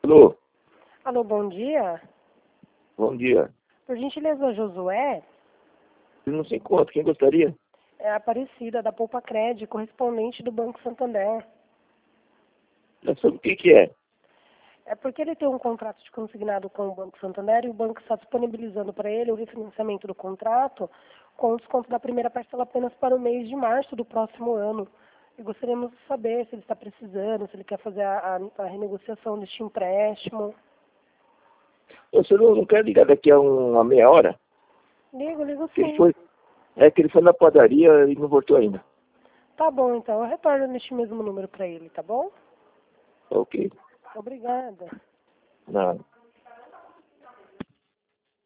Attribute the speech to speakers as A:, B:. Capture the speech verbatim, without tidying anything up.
A: Alô,
B: Alô, bom dia.
A: bom dia.
B: Por gentileza, Josué,
A: Eu não se encontra, quem gostaria?
B: é a Aparecida, da Poupa Cred, correspondente do Banco Santander.
A: Já sabe o que que é?
B: É porque ele tem um contrato de consignado com o Banco Santander e o banco está disponibilizando para ele o refinanciamento do contrato com desconto da primeira parcela apenas para o mês de março do próximo ano. E gostaríamos de saber se ele está precisando, se ele quer fazer a, a, a renegociação deste empréstimo.
A: Você não, não quer ligar daqui a um- uma meia hora?
B: Ligo, ligo
A: Que ele
B: sim.
A: foi, é que ele foi na padaria e não voltou ainda.
B: Tá bom, então. Eu retorno neste mesmo número para ele, tá bom?
A: Ok.
B: Obrigada.
A: Nada.